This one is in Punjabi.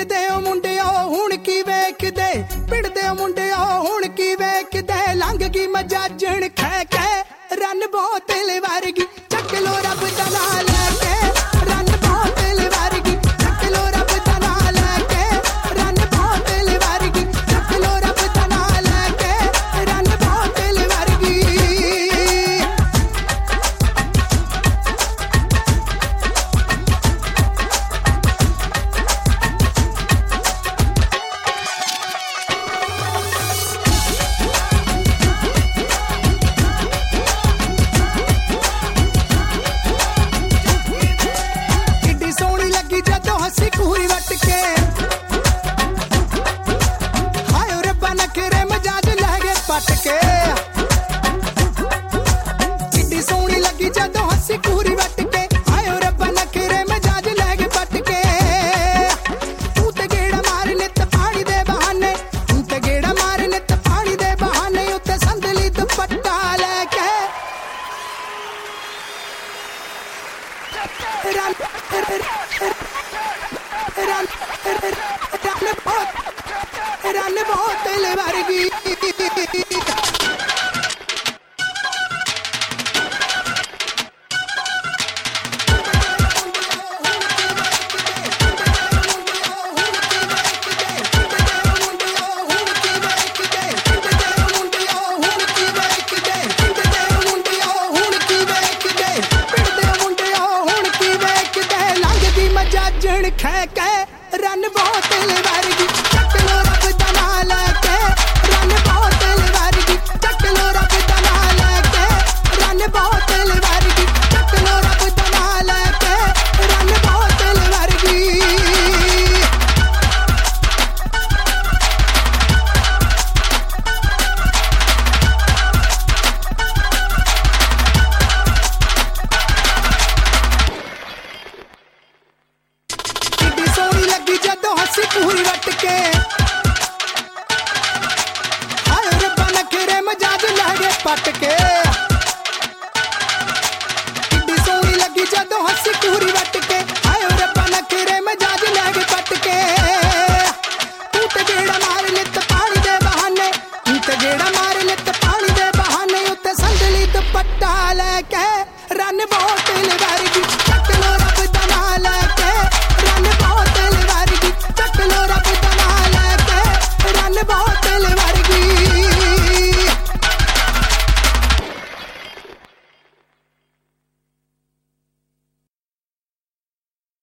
ਪਿੰਡ ਦੇ ਮੁੰਡਿਓ ਹੁਣ ਕੀ ਵੇਖਦੇ, ਪਿੰਡ ਦੇ ਮੁੰਡਿਓ ਹੁਣ ਕੀ ਵੇਖਦੇ, ਲੰਘ ਗਈ ਮਜਾਜਣ ਖੈ ਖੈ ਰੰਨ ਬੋਤਲ ਵਰਗੀ, ਚੱਕ ਲੋ ਰੱਬ ਦਾ ਨਾਂ ਲੈ ਕੇ ਰੰਨ ਬੋਤਲ ਵਰਗੀ, ਚੱਕ ਲੋ ਰੱਬ ਦਾ ਨਾਂ ਲੈ ਕੇ ਰੰਨ ਬੋਤਲ ਵਰਗੀ, ਚੱਕ ਲੋ ਰੱਬ ਦਾ ਨਾਂ ਲੈ ਕੇ ਰੰਨ ਬੋਤਲ ਵਰਗੀ। ਹੱਸੀ ਕੂਰੀ ਵੱਟ ਕੇ ਹਾਏ ਰੱਬਾ ਨਖਰੇ ਮਜਾਜ ਲੈ ਗਏ ਪੱਟ ਕੇ, ਕਿੱਡੀ ਸੋਹਣੀ ਲੱਗੀ ਜਦੋਂ ਹੱਸੀ ਕੂਰੀ ਵੱਟ ਕੇ, ਹਾਏ ਰੱਬਾ ਨਖਰੇ ਮਜਾਜ ਲੈ ਗਏ ਪੱਟ ਕੇ। ਤੂੰ ਤੇ ਗੇੜਾ ਮਾਰ ਨਿੱਤ ਪਾਣੀ ਦੇ ਬਹਾਨੇ, ਤੂੰ ਤੇ ਗੇੜਾ ਮਾਰ ਨਿੱਤ ਪਾਣੀ ਦੇ ਬਹਾਨੇ, ਉੱਤੇ ਸੰਦਲੀ ਦੁਪੱਟਾ ਲੈ ਕੇ ਰੰਨ ਬੋਤਲ ਵਰਗੀ। ਜਣ ਖੈ ਕੇ ਰੰਨ ਬੋਤਲ ਵਰਗੀ, ਚੱਕ ਲੋ ਰੱਬ ਦਾ ਨਾਂ ਲੈ ਕੇ ਰੰਨ ਬੋਤਲ ਵਰਗੀ, ਚੱਕ ਲੋ ਰੱਬ ਦਾ ਨਾਂ ਲੈ ਕੇ ਰੰਨ ਬੋਤਲ ਵਰਗੀ, ਚੱਕ ਲੋ ਰੱਬ ਦਾ ਨਾਂ ਲੈ ਕੇ ਰੰਨ ਬੋਤਲ ਵਰਗੀ। ਹੱਸੀ ਪੂਰੀ ਵੱਟ ਕੇ ਹਾਏ ਰੱਬਾ ਨਖਰੇ ਮਜਾਜ ਲੈ ਗਏ ਪੱਟ ਕੇ, ਕਿੱਡੀ ਸੋਹਣੀ ਲੱਗੀ ਜਦੋਂ ਹੱਸੀ ਪੂਰੀ ਵੱਟ